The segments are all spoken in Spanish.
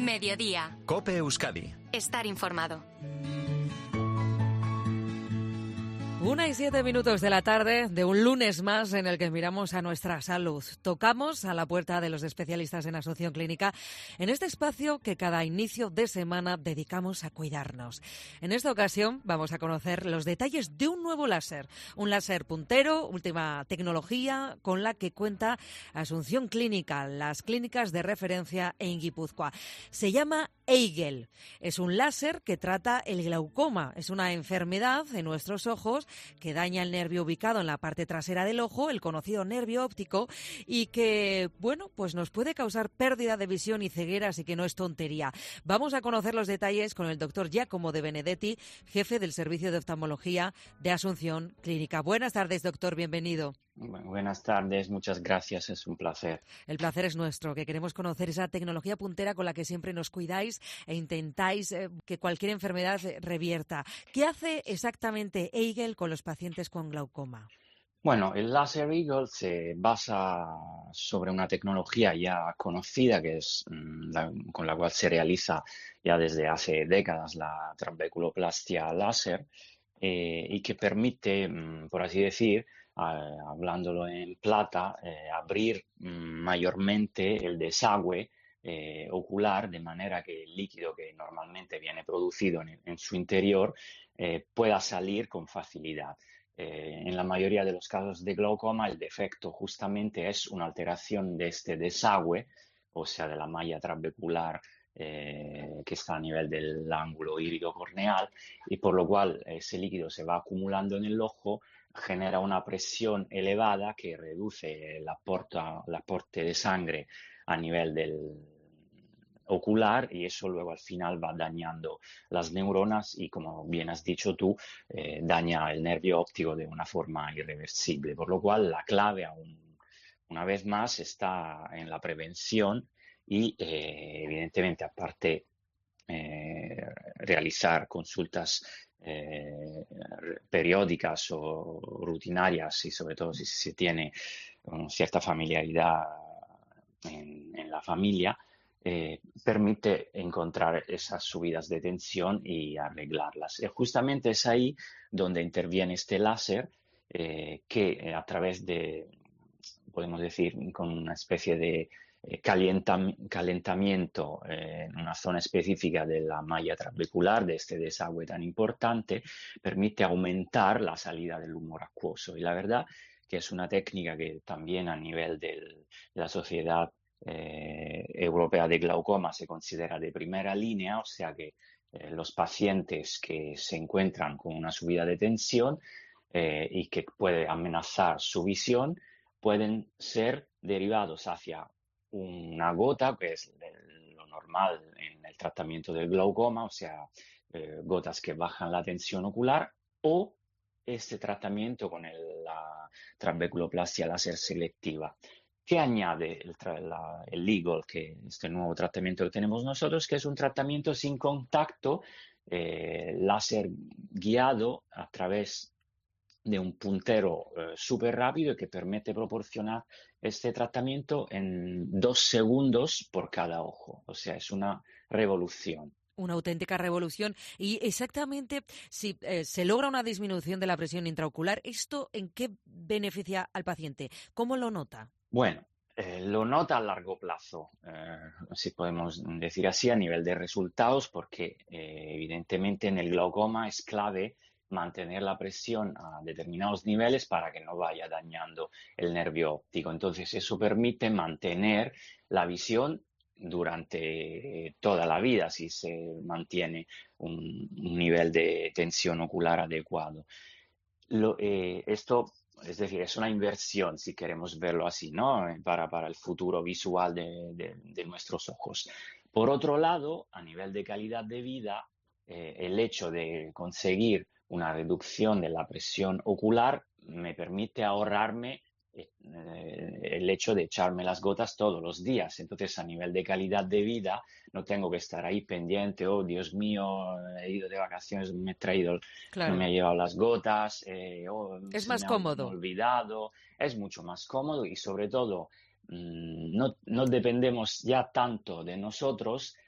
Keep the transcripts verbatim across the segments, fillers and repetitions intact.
Mediodía. COPE Euskadi. Estar informado. Una y siete minutos de la tarde de un lunes más en el que miramos a nuestra salud. Tocamos a la puerta de los especialistas en Asunción Clínica en este espacio que cada inicio de semana dedicamos a cuidarnos. En esta ocasión vamos a conocer los detalles de un nuevo láser. Un láser puntero, última tecnología con la que cuenta Asunción Clínica, las clínicas de referencia en Guipúzcoa. Se llama Eigel. Es un láser que trata el glaucoma. Es una enfermedad en nuestros ojos que daña el nervio ubicado en la parte trasera del ojo, el conocido nervio óptico, y que, bueno, pues nos puede causar pérdida de visión y ceguera, así que no es tontería. Vamos a conocer los detalles con el doctor Giacomo De Benedetti, jefe del Servicio de Oftalmología de Asunción Clínica. Buenas tardes, doctor, bienvenido. Bueno, buenas tardes, muchas gracias, es un placer. El placer es nuestro, que queremos conocer esa tecnología puntera con la que siempre nos cuidáis e intentáis eh, que cualquier enfermedad revierta. ¿Qué hace exactamente Eigel con los pacientes con glaucoma? Bueno, el láser Eigel se basa sobre una tecnología ya conocida que es mm, la, con la cual se realiza ya desde hace décadas la trabeculoplastia láser eh, y que permite, mm, por así decir, Uh, hablándolo en plata, eh, abrir mm, mayormente el desagüe eh, ocular, de manera que el líquido que normalmente viene producido en, en su interior eh, pueda salir con facilidad. Eh, en la mayoría de los casos de glaucoma, el defecto justamente es una alteración de este desagüe, o sea, de la malla trabecular eh, que está a nivel del ángulo írido-corneal, y por lo cual ese líquido se va acumulando en el ojo, genera una presión elevada que reduce el aporte, el aporte de sangre a nivel del ocular, y eso luego al final va dañando las neuronas y, como bien has dicho tú, eh, daña el nervio óptico de una forma irreversible. Por lo cual la clave, aún una vez más, está en la prevención y eh, evidentemente, aparte eh, realizar consultas Eh, periódicas o rutinarias, y sobre todo si se tiene una cierta familiaridad en, en la familia, eh, permite encontrar esas subidas de tensión y arreglarlas. Y justamente es ahí donde interviene este láser eh, que eh, a través de, podemos decir, con una especie de calentamiento eh, en una zona específica de la malla trabecular, de este desagüe tan importante, permite aumentar la salida del humor acuoso. Y la verdad que es una técnica que también a nivel del, de la Sociedad eh, Europea de Glaucoma se considera de primera línea, o sea que eh, los pacientes que se encuentran con una subida de tensión eh, y que puede amenazar su visión pueden ser derivados hacia una gota, que es lo normal en el tratamiento del glaucoma, o sea, eh, gotas que bajan la tensión ocular, o este tratamiento con el, la trabeculoplastia láser selectiva. ¿Qué añade el, la, el Eigel, que este nuevo tratamiento que tenemos nosotros, que es un tratamiento sin contacto, eh, láser guiado a través de un puntero eh, súper rápido y que permite proporcionar este tratamiento en dos segundos por cada ojo. O sea, es una revolución. Una auténtica revolución. Y exactamente, si eh, se logra una disminución de la presión intraocular, ¿esto en qué beneficia al paciente? ¿Cómo lo nota? Bueno, eh, lo nota a largo plazo, eh, si podemos decir así, a nivel de resultados, porque eh, evidentemente en el glaucoma es clave mantener la presión a determinados niveles para que no vaya dañando el nervio óptico. Entonces, eso permite mantener la visión durante toda la vida si se mantiene un, un nivel de tensión ocular adecuado. Lo, eh, esto, es decir, es una inversión, si queremos verlo así, ¿no? Para, para el futuro visual de, de, de nuestros ojos. Por otro lado, a nivel de calidad de vida, eh, el hecho de conseguir una reducción de la presión ocular me permite ahorrarme eh, el hecho de echarme las gotas todos los días. Entonces, a nivel de calidad de vida, no tengo que estar ahí pendiente, oh, Dios mío, he ido de vacaciones, me he traído, Claro. no me he llevado las gotas, eh, oh, Es se más me cómodo. han olvidado. Es mucho más cómodo y, sobre todo, mmm, no, no dependemos ya tanto de nosotros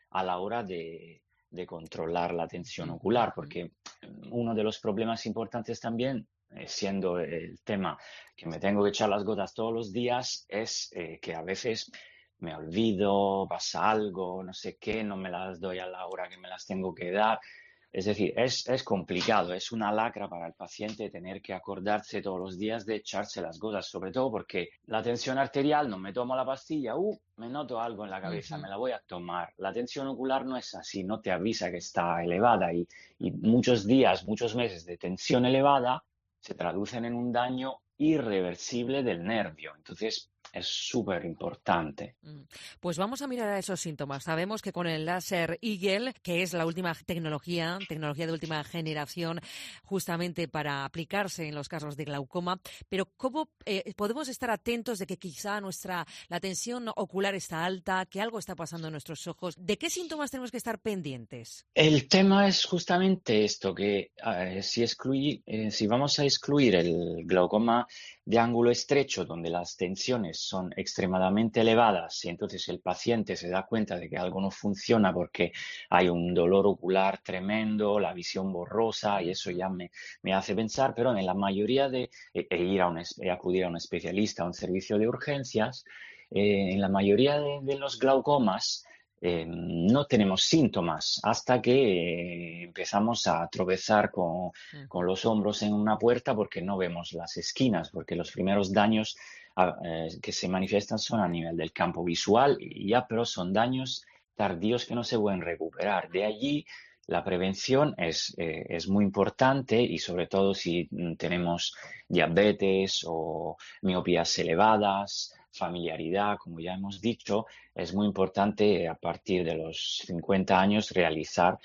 a la hora de, de controlar la tensión ocular, porque uno de los problemas importantes también, eh, siendo el tema que me tengo que echar las gotas todos los días, es eh, que a veces me olvido, pasa algo, no sé qué, no me las doy a la hora que me las tengo que dar. Es decir, es, es complicado, es una lacra para el paciente tener que acordarse todos los días de echarse las gotas, sobre todo porque la tensión arterial, no me tomo la pastilla, uh, me noto algo en la cabeza, Ujú. me la voy a tomar. La tensión ocular no es así, no te avisa que está elevada y, y muchos días, muchos meses de tensión elevada se traducen en un daño irreversible del nervio. Entonces, es súper importante. Mm. Pues vamos a mirar a esos síntomas. Sabemos que con el láser Eagle, que es la última tecnología, tecnología de última generación, justamente para aplicarse en los casos de glaucoma, pero ¿cómo eh, podemos estar atentos de que quizá nuestra la tensión ocular está alta, que algo está pasando en nuestros ojos? ¿De qué síntomas tenemos que estar pendientes? El tema es justamente esto, que eh, si, excluí- eh, si vamos a excluir el glaucoma de ángulo estrecho, donde las tensiones son extremadamente elevadas, y entonces el paciente se da cuenta de que algo no funciona porque hay un dolor ocular tremendo, la visión borrosa, y eso ya me, me hace pensar, pero en la mayoría de, e, e ir a un, es- e acudir a un especialista, a un servicio de urgencias, eh, en la mayoría de de los glaucomas, eh, no tenemos síntomas hasta que eh, empezamos a tropezar con, con Ujú. los hombros en una puerta porque no vemos las esquinas, porque los primeros daños a- eh, que se manifiestan son a nivel del campo visual y ya, pero son daños tardíos que no se pueden recuperar. De allí la prevención es, eh, es muy importante y sobre todo si mm, tenemos diabetes o miopías elevadas, familiaridad, como ya hemos dicho, es muy importante eh, a partir de los cincuenta años realizar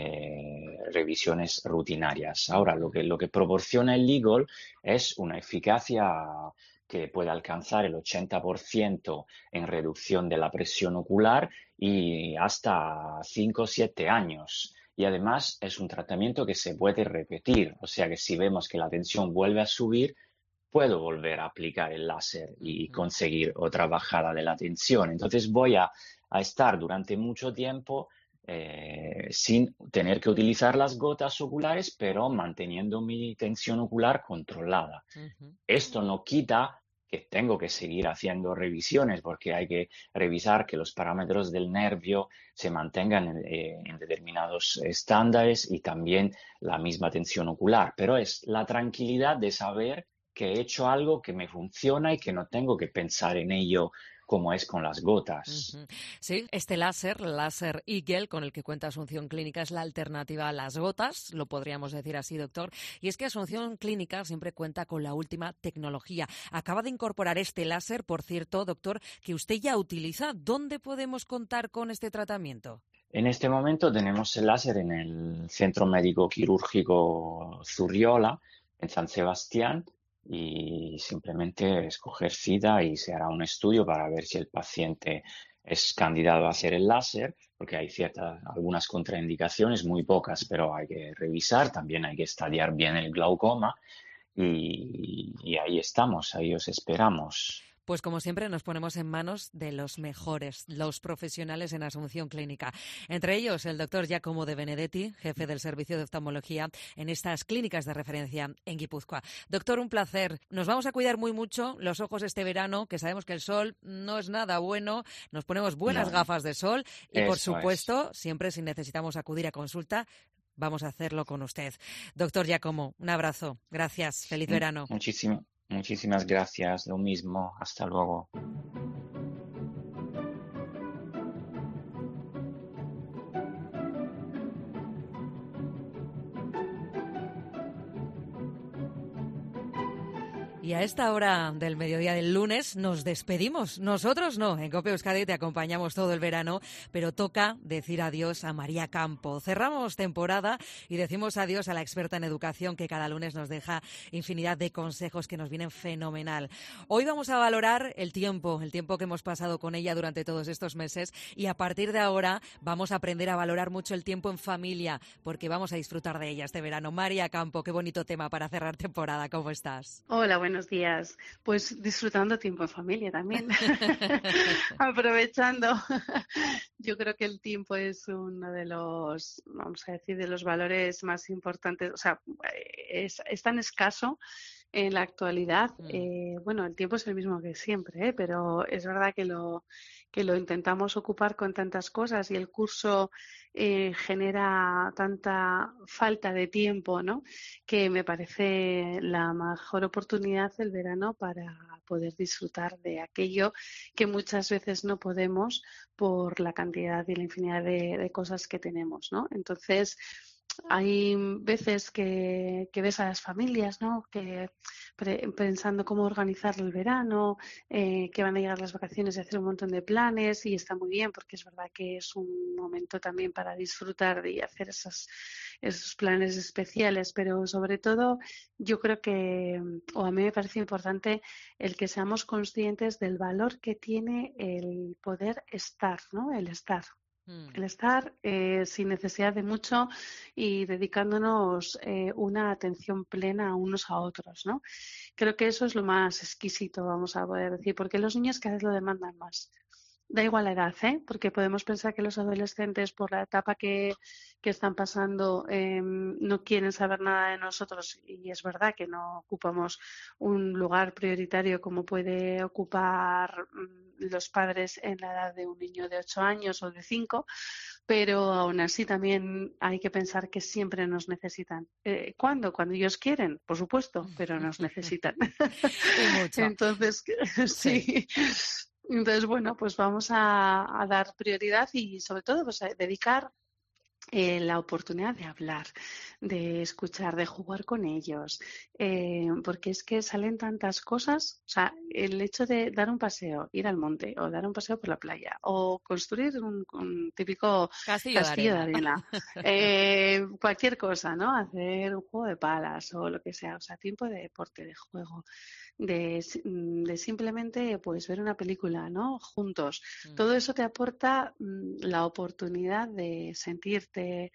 eh, revisiones rutinarias. Ahora, lo que, lo que proporciona el Legal es una eficacia que puede alcanzar el ochenta por ciento en reducción de la presión ocular y hasta cinco o siete años. Y además es un tratamiento que se puede repetir, o sea que si vemos que la tensión vuelve a subir, puedo volver a aplicar el láser y Ujú. conseguir otra bajada de la tensión. Entonces voy a, a estar durante mucho tiempo eh, sin tener que utilizar las gotas oculares, pero manteniendo mi tensión ocular controlada. Ujú. Esto no quita que tengo que seguir haciendo revisiones porque hay que revisar que los parámetros del nervio se mantengan en, eh, en determinados estándares y también la misma tensión ocular. Pero es la tranquilidad de saber que he hecho algo que me funciona y que no tengo que pensar en ello como es con las gotas. Ujú. Sí, este láser, láser Eagle, con el que cuenta Asunción Clínica, es la alternativa a las gotas, lo podríamos decir así, doctor. Y es que Asunción Clínica siempre cuenta con la última tecnología. Acaba de incorporar este láser, por cierto, doctor, que usted ya utiliza. ¿Dónde podemos contar con este tratamiento? En este momento tenemos el láser en el Centro Médico Quirúrgico Zurriola, en San Sebastián, y simplemente escoger cita y se hará un estudio para ver si el paciente es candidato a hacer el láser, porque hay ciertas, algunas contraindicaciones, muy pocas, pero hay que revisar, también hay que estudiar bien el glaucoma y, y ahí estamos, ahí os esperamos. Pues como siempre nos ponemos en manos de los mejores, los profesionales en Asunción Clínica. Entre ellos el doctor Giacomo de Benedetti, jefe del Servicio de Oftalmología en estas clínicas de referencia en Guipúzcoa. Doctor, un placer. Nos vamos a cuidar muy mucho los ojos este verano, que sabemos que el sol no es nada bueno. Nos ponemos buenas No, no, gafas de sol y, por eso es. supuesto, siempre si necesitamos acudir a consulta, vamos a hacerlo con usted. Doctor Giacomo, un abrazo. Gracias. Feliz Mu- verano. Muchísimo, muchísimas gracias, lo mismo, hasta luego. Y a esta hora del mediodía del lunes nos despedimos. Nosotros no, en Cope Euskadi te acompañamos todo el verano, pero toca decir adiós a María Campo. Cerramos temporada y decimos adiós a la experta en educación que cada lunes nos deja infinidad de consejos que nos vienen fenomenal. Hoy vamos a valorar el tiempo, el tiempo que hemos pasado con ella durante todos estos meses y a partir de ahora vamos a aprender a valorar mucho el tiempo en familia porque vamos a disfrutar de ella este verano. María Campo, qué bonito tema para cerrar temporada. ¿Cómo estás? Hola, buenos buenos días. Pues disfrutando tiempo en familia también, aprovechando. Yo creo que el tiempo es uno de los, vamos a decir, de los valores más importantes. O sea, es, es tan escaso en la actualidad. Mm. Eh, bueno, el tiempo es el mismo que siempre, ¿eh? Pero es verdad que lo, que lo intentamos ocupar con tantas cosas y el curso eh, genera tanta falta de tiempo, ¿no? Que me parece la mejor oportunidad el verano para poder disfrutar de aquello que muchas veces no podemos por la cantidad y la infinidad de, de cosas que tenemos, ¿no? Entonces, hay veces que, que ves a las familias, ¿no? Que pre- pensando cómo organizar el verano, eh, que van a llegar las vacaciones y hacer un montón de planes y está muy bien porque es verdad que es un momento también para disfrutar y hacer esas, esos planes especiales, pero sobre todo yo creo que, o a mí me parece importante el que seamos conscientes del valor que tiene el poder estar, ¿no? El estar. Mm. El estar eh, sin necesidad de mucho y dedicándonos eh, una atención plena a unos a otros, ¿no? Creo que eso es lo más exquisito, vamos a poder decir, porque los niños cada vez lo demandan más. Da igual la edad, ¿eh? Porque podemos pensar que los adolescentes, por la etapa que, que están pasando, eh, no quieren saber nada de nosotros y es verdad que no ocupamos un lugar prioritario como puede ocupar mm, los padres en la edad de un niño de ocho años o de cinco, pero aún así también hay que pensar que siempre nos necesitan. Eh, ¿Cuándo? Cuando ellos quieren, por supuesto, pero nos necesitan. Y mucho. Entonces, Sí. sí. Entonces, bueno, pues vamos a, a dar prioridad y sobre todo pues, a dedicar eh, la oportunidad de hablar, de escuchar, de jugar con ellos, eh, porque es que salen tantas cosas, o sea, el hecho de dar un paseo, ir al monte o dar un paseo por la playa o construir un, un típico Castillo de castillo de arena. arena, eh, cualquier cosa, ¿no? Hacer un juego de palas o lo que sea, o sea, tiempo de deporte, de juego. De, de simplemente pues ver una película, ¿no? Juntos. Mm. Todo eso te aporta mm, la oportunidad de sentirte,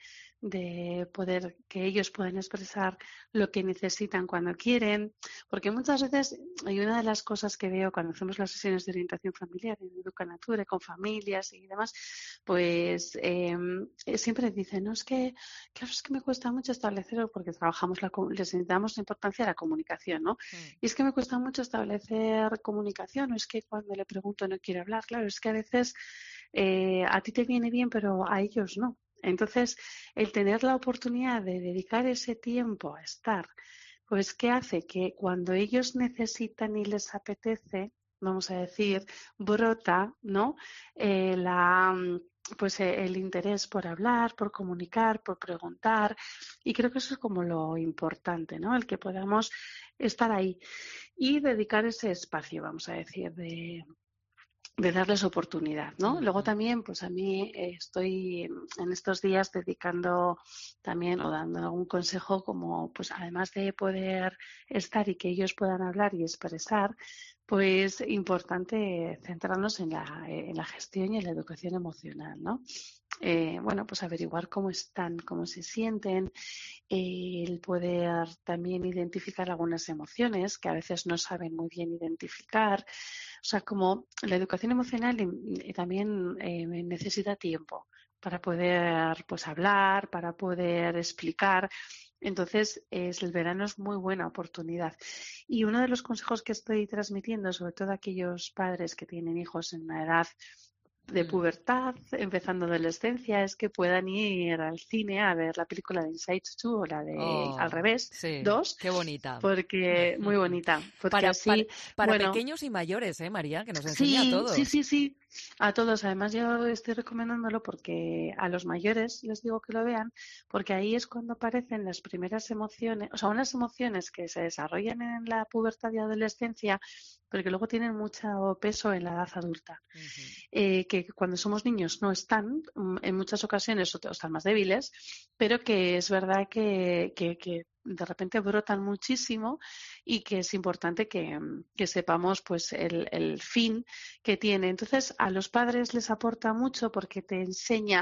de poder que ellos puedan expresar lo que necesitan cuando quieren, porque muchas veces hay una de las cosas que veo cuando hacemos las sesiones de orientación familiar en Educanature con familias y demás, pues eh, siempre dicen, no, es que, claro, es que me cuesta mucho establecer, porque trabajamos, la, les damos la importancia a la comunicación, ¿no? Mm. Y es que me cuesta mucho establecer comunicación, o es que cuando le pregunto no quiere hablar, claro, es que a veces eh, a ti te viene bien, pero a ellos no. Entonces, el tener la oportunidad de dedicar ese tiempo a estar, pues, ¿qué hace? Que cuando ellos necesitan y les apetece, vamos a decir, brota, ¿no? Eh, la, pues eh, el interés por hablar, por comunicar, por preguntar. Y creo que eso es como lo importante, ¿no? El que podamos estar ahí y dedicar ese espacio, vamos a decir, de, de darles oportunidad, ¿no? Luego Mm-hmm. también, pues a mí eh, estoy en estos días dedicando también o dando algún consejo como, pues además de poder estar y que ellos puedan hablar y expresar, pues importante centrarnos en la, en la gestión y en la educación emocional, ¿no? Eh, bueno, pues averiguar cómo están, cómo se sienten, eh, el poder también identificar algunas emociones que a veces no saben muy bien identificar. O sea, como la educación emocional eh, también eh, necesita tiempo para poder pues hablar, para poder explicar. Entonces, es, el verano es muy buena oportunidad. Y uno de los consejos que estoy transmitiendo, sobre todo a aquellos padres que tienen hijos en una edad de pubertad, empezando adolescencia, es que puedan ir al cine a ver la película de Inside dos o la de Oh, Al revés, sí, dos, qué bonita. porque muy bonita, porque Para, para, así, para bueno, pequeños y mayores, ¿eh, María? Que nos enseña a sí, sí, todos. sí, sí, a todos. Además, yo estoy recomendándolo porque a los mayores les digo que lo vean, porque ahí es cuando aparecen las primeras emociones, o sea, unas emociones que se desarrollan en la pubertad y adolescencia, pero que luego tienen mucho peso en la edad adulta. Uh-huh. Eh, que cuando somos niños no están, en muchas ocasiones o están más débiles, pero que es verdad que, que, que de repente brotan muchísimo y que es importante que, que sepamos pues el, el fin que tiene. Entonces, a los padres les aporta mucho porque te enseña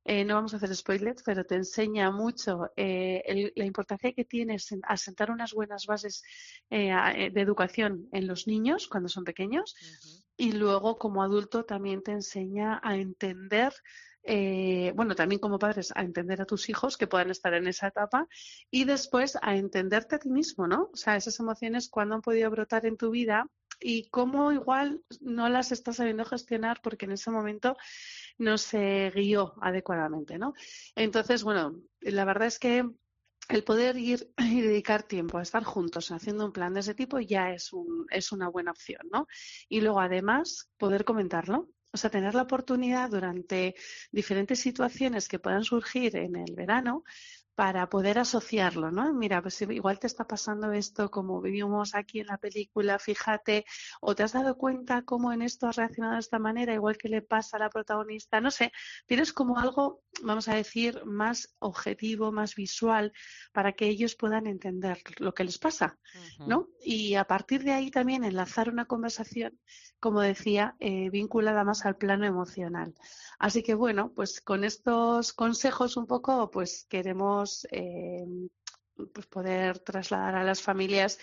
eh, no vamos a hacer spoilers, pero te enseña mucho eh, el, la importancia que tiene asentar unas buenas bases eh, de educación en los niños cuando son pequeños. Uh-huh. Y luego, como adulto, también te enseña a entender, eh, bueno, también como padres, a entender a tus hijos que puedan estar en esa etapa y después a entenderte a ti mismo, ¿no? O sea, esas emociones cuando han podido brotar en tu vida y cómo igual no las estás sabiendo gestionar porque en ese momento no se guió adecuadamente, ¿no? Entonces, bueno, la verdad es que el poder ir y dedicar tiempo a estar juntos haciendo un plan de ese tipo ya es, un, es una buena opción, ¿no? Y luego, además, poder comentarlo. O sea, tener la oportunidad durante diferentes situaciones que puedan surgir en el verano para poder asociarlo, ¿no? Mira, pues igual te está pasando esto como vivimos aquí en la película, fíjate, o te has dado cuenta cómo en esto has reaccionado de esta manera, igual que le pasa a la protagonista, no sé, tienes como algo, vamos a decir, más objetivo, más visual, para que ellos puedan entender lo que les pasa, uh-huh. ¿no? Y a partir de ahí también enlazar una conversación, como decía, eh, vinculada más al plano emocional. Así que bueno, pues con estos consejos un poco, pues queremos eh, pues poder trasladar a las familias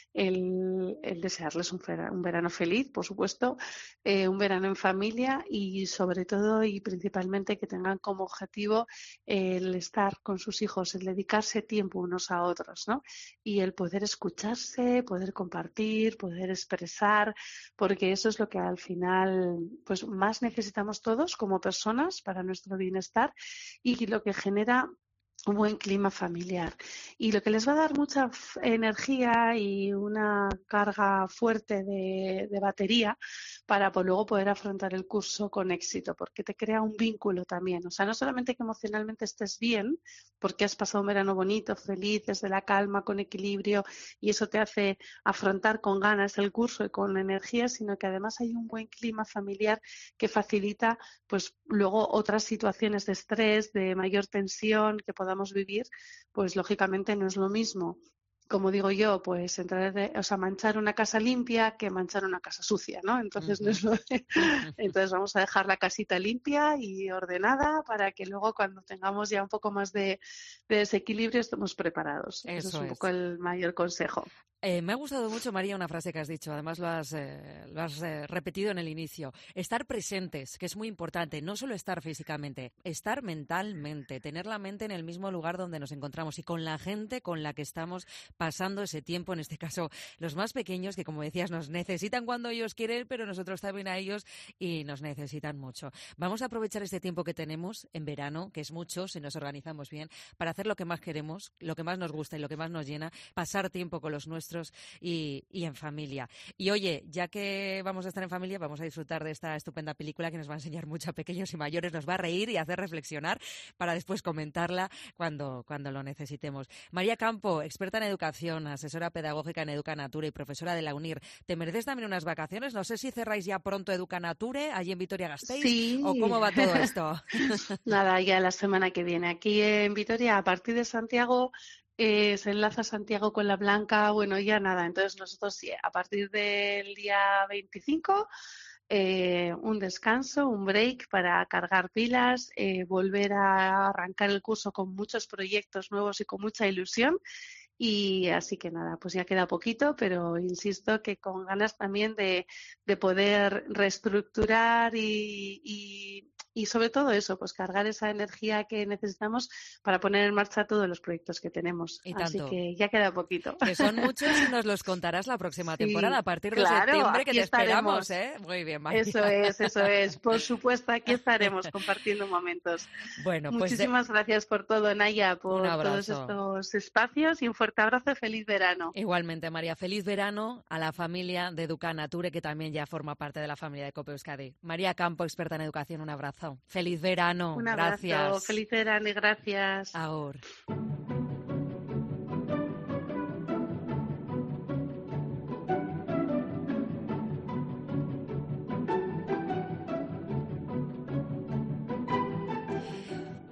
el, el desearles un, vera, un verano feliz, por supuesto, eh, un verano en familia y sobre todo y principalmente que tengan como objetivo el estar con sus hijos, el dedicarse tiempo unos a otros, ¿no? Y el poder escucharse, poder compartir, poder expresar, porque eso es lo que al final pues más necesitamos todos como personas para nuestro bienestar y lo que genera un buen clima familiar. Y lo que les va a dar mucha energía y una carga fuerte de, de batería para pues, luego poder afrontar el curso con éxito, porque te crea un vínculo también. O sea, no solamente que emocionalmente estés bien, porque has pasado un verano bonito, feliz, desde la calma, con equilibrio, y eso te hace afrontar con ganas el curso y con energía, sino que además hay un buen clima familiar que facilita pues luego otras situaciones de estrés, de mayor tensión que podamos vivir, pues lógicamente no es lo mismo, como digo yo, pues entrar de, o sea, manchar una casa limpia que manchar una casa sucia, ¿no? Entonces, uh-huh. no es lo de... Entonces vamos a dejar la casita limpia y ordenada para que luego cuando tengamos ya un poco más de, de desequilibrio estemos preparados. Eso, Eso es un es. poco el mayor consejo. Eh, me ha gustado mucho, María, una frase que has dicho, además lo has, eh, lo has eh, repetido en el inicio. Estar presentes, que es muy importante, no solo estar físicamente, estar mentalmente, tener la mente en el mismo lugar donde nos encontramos y con la gente con la que estamos pasando ese tiempo, en este caso los más pequeños, que como decías, nos necesitan cuando ellos quieren, pero nosotros también a ellos y nos necesitan mucho. Vamos a aprovechar este tiempo que tenemos en verano, que es mucho, si nos organizamos bien, para hacer lo que más queremos, lo que más nos gusta y lo que más nos llena, pasar tiempo con los nuestros Y, y en familia. Y oye, ya que vamos a estar en familia, vamos a disfrutar de esta estupenda película que nos va a enseñar mucho a pequeños y mayores, nos va a reír y hacer reflexionar para después comentarla cuando, cuando lo necesitemos. María Campo, experta en educación, asesora pedagógica en Educanature y profesora de la UNIR. ¿Te mereces también unas vacaciones? No sé si cerráis ya pronto Educanature allí en Vitoria-Gasteiz sí. o cómo va todo esto. Nada, ya la semana que viene. Aquí en Vitoria, a partir de Santiago, Eh, se enlaza Santiago con la Blanca, bueno, ya nada. Entonces nosotros sí, a partir del día veinticinco, eh, un descanso, un break para cargar pilas, eh, volver a arrancar el curso con muchos proyectos nuevos y con mucha ilusión. Y así que nada, pues ya queda poquito, pero insisto que con ganas también de, de poder reestructurar y, y, y sobre todo eso, pues cargar esa energía que necesitamos para poner en marcha todos los proyectos que tenemos. Y así tanto. que ya queda poquito. Que son muchos y nos los contarás la próxima sí, temporada, a partir de claro, septiembre, que te estaremos. esperamos, ¿eh? Muy bien, María. Eso es, eso es. Por supuesto, aquí estaremos compartiendo momentos. Bueno, pues muchísimas de... gracias por todo, Naya, por Un todos estos espacios y un fuerte abrazo y feliz verano. Igualmente, María, feliz verano a la familia de Educanature, que también ya forma parte de la familia de COPE Euskadi. María Campo, experta en educación, un abrazo. Feliz verano. Un abrazo, gracias. Feliz verano y gracias. Ahora.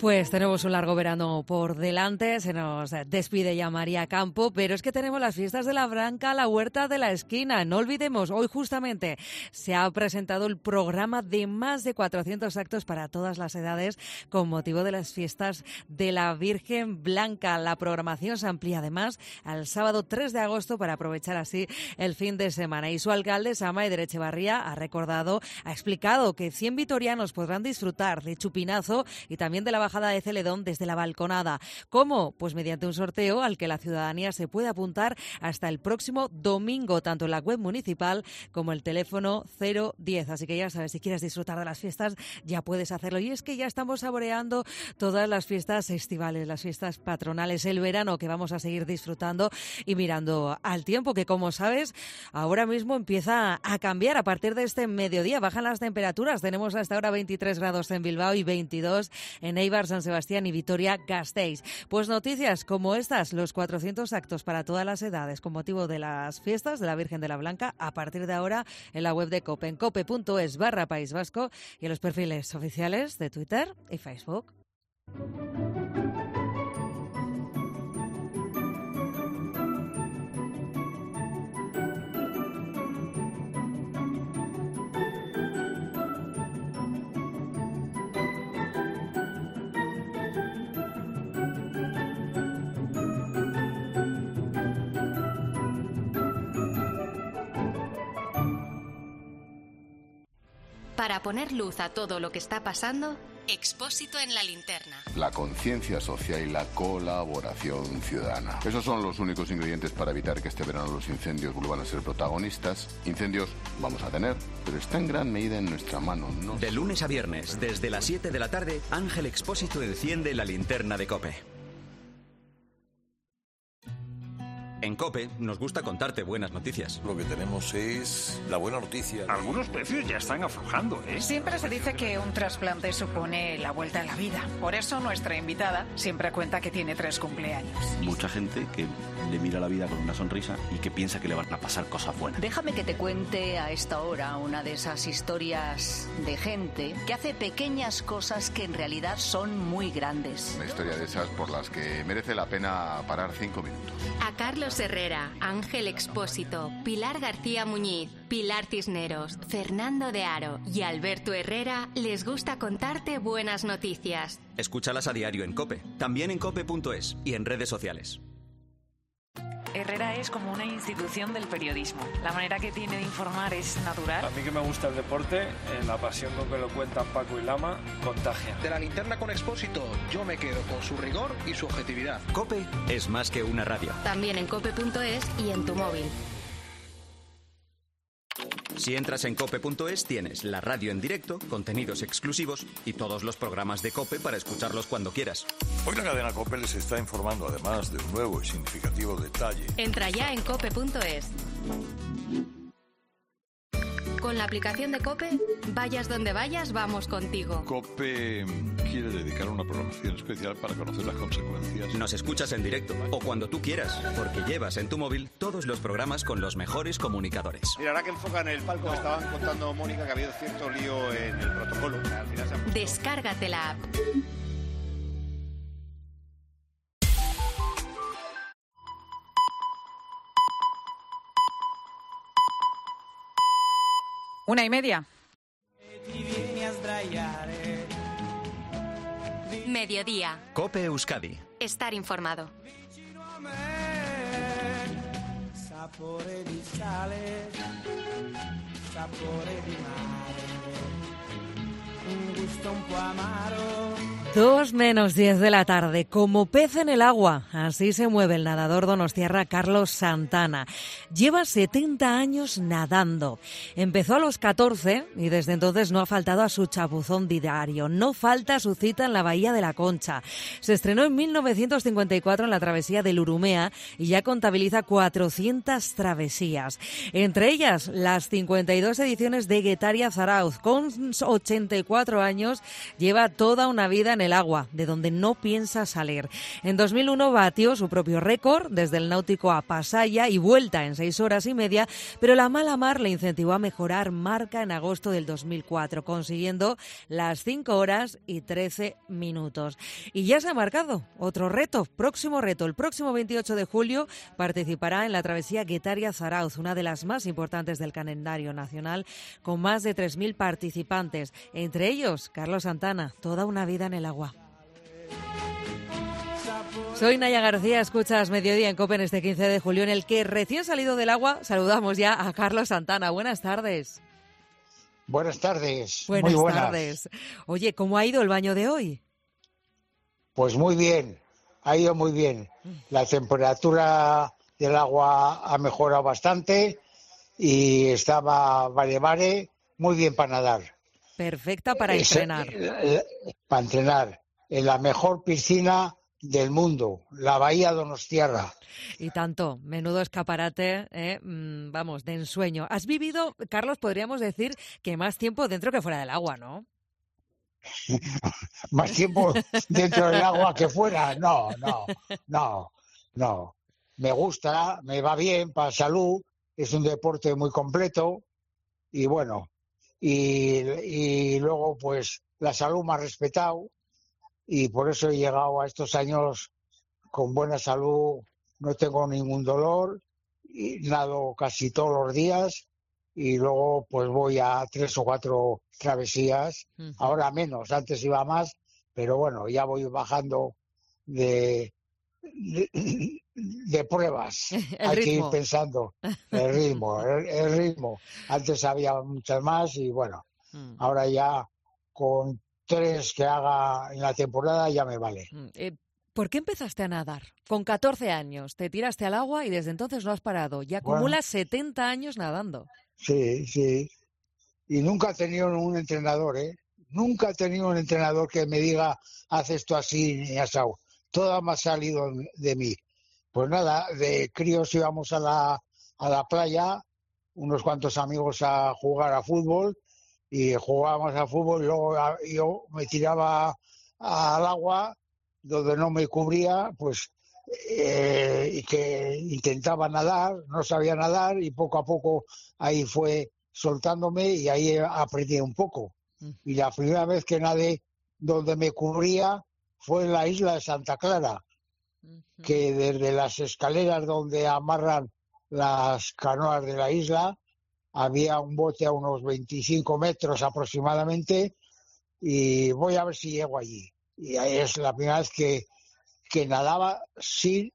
Pues tenemos un largo verano por delante, se nos despide ya María Campo, pero es que tenemos las fiestas de la Blanca a la huerta de la esquina. No olvidemos, hoy justamente se ha presentado el programa de más de cuatrocientos actos para todas las edades con motivo de las fiestas de la Virgen Blanca. La programación se amplía además al sábado tres de agosto para aprovechar así el fin de semana. Y su alcalde, Samaeder Echevarría, ha recordado, ha explicado que cien vitorianos podrán disfrutar de chupinazo y también de la bajada de Celedón desde la balconada. ¿Cómo? Pues mediante un sorteo al que la ciudadanía se puede apuntar hasta el próximo domingo, tanto en la web municipal como el teléfono cero diez. Así que ya sabes, si quieres disfrutar de las fiestas, ya puedes hacerlo. Y es que ya estamos saboreando todas las fiestas estivales, las fiestas patronales, el verano que vamos a seguir disfrutando y mirando al tiempo, que como sabes, ahora mismo empieza a cambiar. A partir de este mediodía bajan las temperaturas. Tenemos hasta ahora veintitrés grados en Bilbao y veintidós en Eibar, San Sebastián y Vitoria-Gasteiz. Pues noticias como estas, los cuatrocientos actos para todas las edades con motivo de las fiestas de la Virgen de la Blanca, a partir de ahora en la web de COPE, en cope.es barra País Vasco y en los perfiles oficiales de Twitter y Facebook. Para poner luz a todo lo que está pasando, Expósito en la linterna. La conciencia social y la colaboración ciudadana. Esos son los únicos ingredientes para evitar que este verano los incendios vuelvan a ser protagonistas. Incendios vamos a tener, pero está en gran medida en nuestra mano, ¿no? De lunes a viernes, desde las siete de la tarde, Ángel Expósito enciende la linterna de COPE. En COPE nos gusta contarte buenas noticias. Lo que tenemos es la buena noticia. Algunos precios ya están aflojando, ¿eh? Siempre se dice que un trasplante supone la vuelta a la vida. Por eso nuestra invitada siempre cuenta que tiene tres cumpleaños. Mucha gente que le mira la vida con una sonrisa y que piensa que le van a pasar cosas buenas. Déjame que te cuente a esta hora una de esas historias de gente que hace pequeñas cosas que en realidad son muy grandes. Una historia de esas por las que merece la pena parar cinco minutos. A Carlos Herrera, Ángel Expósito, Pilar García Muñiz, Pilar Cisneros, Fernando de Aro y Alberto Herrera les gusta contarte buenas noticias. Escúchalas a diario en COPE, también en cope punto es y en redes sociales. Herrera es como una institución del periodismo. La manera que tiene de informar es natural. A mí que me gusta el deporte, eh, la pasión con que lo cuentan Paco y Lama, contagia. De la linterna con Expósito, yo me quedo con su rigor y su objetividad. COPE es más que una radio. También en cope punto es y en tu móvil. Si entras en cope punto es tienes la radio en directo, contenidos exclusivos y todos los programas de COPE para escucharlos cuando quieras. Hoy la cadena COPE les está informando además de un nuevo y significativo detalle. Entra ya en cope punto es. Con la aplicación de COPE, vayas donde vayas, vamos contigo. COPE quiere dedicar una programación especial para conocer las consecuencias. Nos escuchas en directo o cuando tú quieras, porque llevas en tu móvil todos los programas con los mejores comunicadores. Mira, ahora que enfocan el palco, me estaban contando, Mónica, que ha habido cierto lío en el protocolo. Al final se ha puesto... Descárgate la app. Una y media. Mediodía. COPE Euskadi. Estar informado. Dos menos diez de la tarde, como pez en el agua, así se mueve el nadador donostiarra Carlos Santana. Lleva setenta años nadando. Empezó a los catorce y desde entonces no ha faltado a su chapuzón diario. No falta su cita en la Bahía de la Concha. Se estrenó en mil novecientos cincuenta y cuatro en la travesía del Urumea y ya contabiliza cuatrocientas travesías. Entre ellas, las cincuenta y dos ediciones de Guetaria Zarauz. Con ochenta y cuatro años, lleva toda una vida en el agua, de donde no piensa salir. En dos mil uno batió su propio récord desde el Náutico a Pasaya y vuelta en seis horas y media, pero la mala mar le incentivó a mejorar marca en agosto del dos mil cuatro, consiguiendo las cinco horas y trece minutos. Y ya se ha marcado otro reto, próximo reto. El próximo veintiocho de julio participará en la travesía Guetaria-Zarauz, una de las más importantes del calendario nacional, con más de tres mil participantes, entre ellos Carlos Santana, toda una vida en el agua. Soy Naya García, escuchas Mediodía en COPE en este quince de julio, en el que recién salido del agua saludamos ya a Carlos Santana. Buenas tardes. Buenas tardes. Buenas, muy buenas tardes. Oye, ¿cómo ha ido el baño de hoy? Pues muy bien, ha ido muy bien. La temperatura del agua ha mejorado bastante y estaba vare vare, muy bien para nadar. Perfecta para Es, entrenar. eh, para entrenar. En la mejor piscina del mundo, la Bahía Donostiarra. Y tanto, menudo escaparate, ¿eh? Vamos, de ensueño. Has vivido, Carlos, podríamos decir que más tiempo dentro que fuera del agua, ¿no? Más tiempo dentro del agua que fuera. No, no, no, no. Me gusta, me va bien para salud, es un deporte muy completo y bueno, y, y luego pues la salud me ha respetado y por eso he llegado a estos años con buena salud, no tengo ningún dolor, y nado casi todos los días y luego pues voy a tres o cuatro travesías, uh-huh. Ahora menos, antes iba más, pero bueno, ya voy bajando de, de, de pruebas, el hay ritmo. que ir pensando, el ritmo, el, el ritmo, antes había muchas más y bueno, uh-huh. Ahora ya con tres que haga en la temporada ya me vale. Uh-huh. Eh, ¿Por qué empezaste a nadar? Con catorce años, te tiraste al agua y desde entonces no has parado, ya acumulas bueno, setenta años nadando. Sí, sí. Y nunca he tenido un entrenador, ¿eh? Nunca he tenido un entrenador que me diga, haz esto así ni asado. Todo me ha salido de mí. Pues nada, de críos íbamos a la, a la playa, unos cuantos amigos a jugar a fútbol, y jugábamos a fútbol y luego yo me tiraba al agua donde no me cubría, pues eh, y que intentaba nadar, no sabía nadar y poco a poco ahí fue soltándome y ahí aprendí un poco. Y la primera vez que nadé donde me cubría fue en la isla de Santa Clara, que desde las escaleras donde amarran las canoas de la isla había un bote a unos veinticinco metros aproximadamente y voy a ver si llego allí. Y ahí es la primera vez que, que nadaba sin,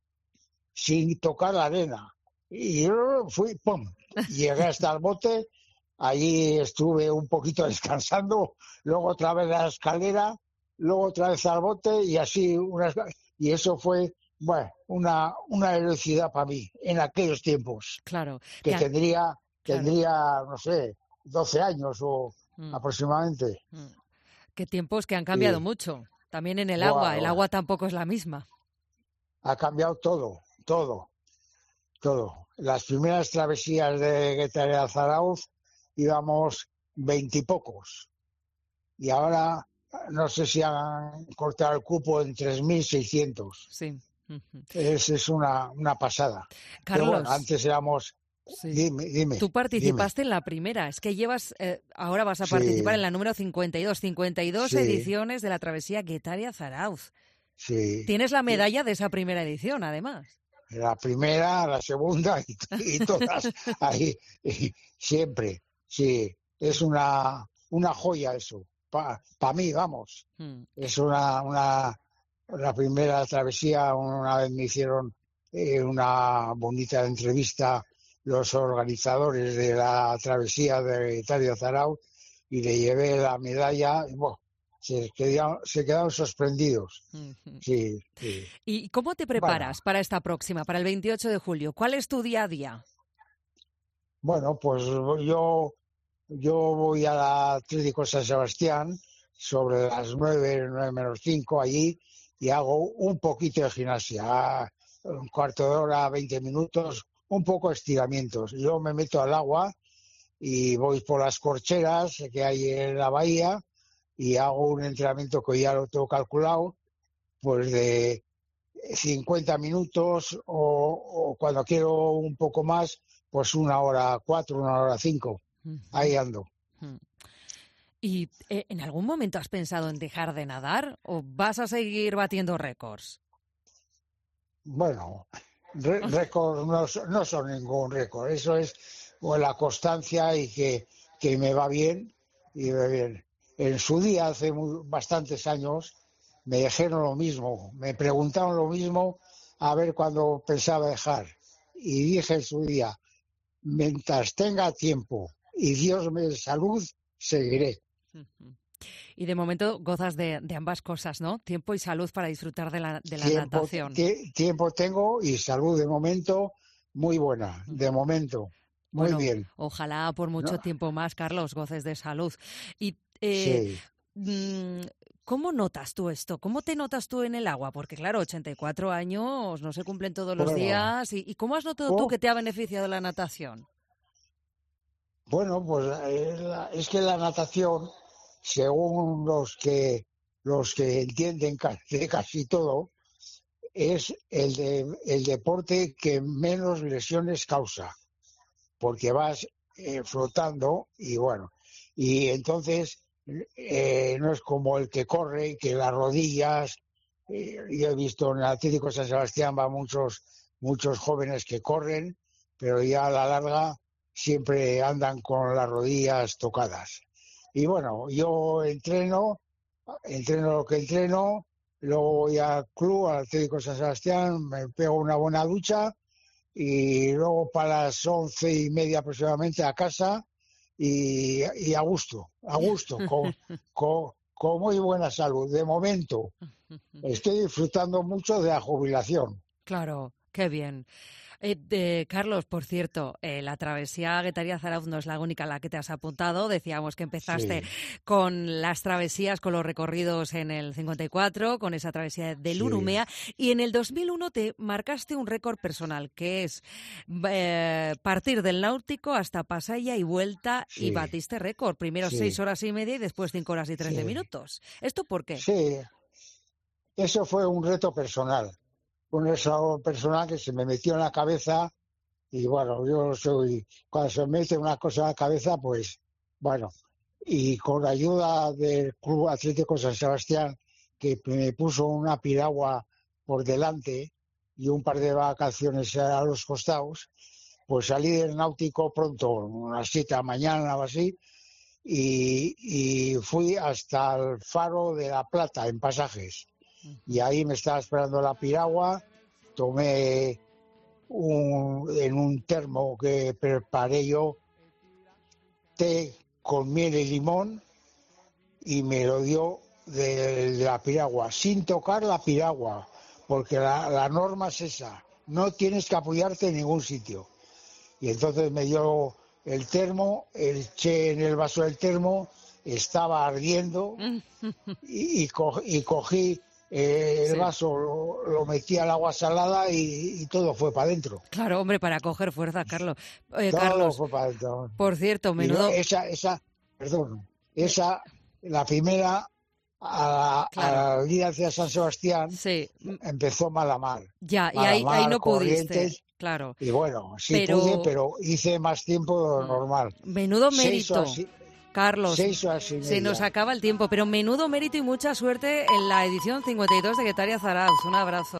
sin tocar la arena. Y yo fui, ¡pum! Llegué hasta el bote, allí estuve un poquito descansando, luego otra vez a la escalera, luego otra vez al bote y así, una, y eso fue, bueno, una, una heroicidad para mí en aquellos tiempos. Claro. Que ya. tendría, Claro. tendría, no sé, doce años o mm. aproximadamente. Mm. Qué tiempos que han cambiado sí. mucho. También en el wow, agua, el agua tampoco es la misma. Ha cambiado todo, todo, todo. Las primeras travesías de Guetaria-Zarauz íbamos veintipocos. Y ahora no sé si han cortado el cupo en tres mil seiscientos. Sí. Uh-huh. Es, es una, una pasada. Carlos. Pero bueno, antes éramos... Sí. Dime, dime. Tú participaste dime. en la primera, es que llevas, eh, ahora vas a participar sí. en la número cincuenta y dos, cincuenta y dos sí. ediciones de la travesía Guetaria-Zarauz. Sí. Tienes la medalla sí. de esa primera edición, además. La primera, la segunda y, y todas, ahí, y siempre, sí. Es una, una joya eso, para pa mí, vamos. Hmm. Es una, una, la primera travesía, una vez me hicieron eh, una bonita entrevista los organizadores de la travesía de Guetaria-Zarauz y le llevé la medalla y bueno, se quedaron, se quedaron sorprendidos. Uh-huh. Sí, sí. ¿Y cómo te preparas bueno, para esta próxima, para el veintiocho de julio? ¿Cuál es tu día a día? Bueno, pues yo, yo voy a la Atlético San Sebastián sobre las nueve, nueve menos cinco allí y hago un poquito de gimnasia, un cuarto de hora, veinte minutos, un poco de estiramientos. Yo me meto al agua y voy por las corcheras que hay en la bahía y hago un entrenamiento que ya lo tengo calculado, pues de cincuenta minutos o, o cuando quiero un poco más, pues una hora cuatro, una hora cinco. Uh-huh. Ahí ando. Uh-huh. ¿Y eh, en algún momento has pensado en dejar de nadar o vas a seguir batiendo récords? Bueno, re- récords no, no son ningún récord. Eso es pues, la constancia y que, que me va bien y me va bien. En su día, hace muy, bastantes años, me dijeron lo mismo, me preguntaron lo mismo a ver cuándo pensaba dejar. Y dije en su día, mientras tenga tiempo y Dios me dé salud, seguiré. Y de momento gozas de, de ambas cosas, ¿no? Tiempo y salud para disfrutar de la, de la tiempo, natación. T- tiempo tengo y salud de momento muy buena, de momento. Muy bueno, bien. Ojalá por mucho ¿No? tiempo más, Carlos, goces de salud. Y eh, sí. ¿Cómo notas tú esto? ¿Cómo te notas tú en el agua? Porque claro, ochenta y cuatro años no se cumplen todos los bueno, días. ¿Y, ¿Y cómo has notado oh. tú que te ha beneficiado la natación? Bueno, pues es que la natación, según los que los que entienden de casi todo, es el, de, el deporte que menos lesiones causa, porque vas eh, flotando y bueno, y entonces eh, no es como el que corre, que las rodillas, eh, yo he visto en el Atlético San Sebastián va muchos muchos jóvenes que corren, pero ya a la larga siempre andan con las rodillas tocadas. Y bueno, yo entreno, entreno lo que entreno, luego voy al club, al Atlético San Sebastián, me pego una buena ducha y luego para las once y media aproximadamente a casa y, y a gusto, a gusto, con, con, con muy buena salud. De momento estoy disfrutando mucho de la jubilación. Claro, qué bien. Eh, eh, Carlos, por cierto, eh, la travesía Guetaria-Zarauz no es la única a la que te has apuntado. Decíamos que empezaste sí. con las travesías, con los recorridos en el cincuenta y cuatro, con esa travesía del sí. Urumea, y en el dos mil uno te marcaste un récord personal, que es eh, partir del Náutico hasta Pasaya y vuelta, sí. y batiste récord. Primero sí. seis horas y media y después cinco horas y trece sí. minutos. ¿Esto por qué? Sí, eso fue un reto personal. Un reto personal que se me metió en la cabeza y bueno, yo soy, cuando se me mete una cosa en la cabeza, pues bueno, y con la ayuda del Club Atlético San Sebastián, que me puso una piragua por delante y un par de vacaciones a los costados, pues salí del Náutico pronto, unas siete de la mañana o así, y, y fui hasta el Faro de la Plata en Pasajes. Y ahí me estaba esperando la piragua, tomé un, en un termo que preparé yo té con miel y limón y me lo dio de, de la piragua, sin tocar la piragua, porque la, la norma es esa, no tienes que apoyarte en ningún sitio. Y entonces me dio el termo, eché en el vaso del termo, estaba ardiendo y, y, co- y cogí Eh, el sí. vaso lo, lo metí al agua salada y, y todo fue para adentro. Claro, hombre, para coger fuerza, Carlos. Eh, todo Carlos, fue para adentro. Por cierto, menudo... No, esa, esa, perdón, esa, la primera, a, claro. a la Liga de San Sebastián, sí. empezó mal a mal. Ya, mal y ahí, mal, ahí no pudiste. Claro. Y bueno, sí pero... pude, pero hice más tiempo de lo normal. Menudo mérito. Carlos, se nos acaba el tiempo, pero menudo mérito y mucha suerte en la edición cincuenta y dos de Guetaria-Zarauz. Un abrazo.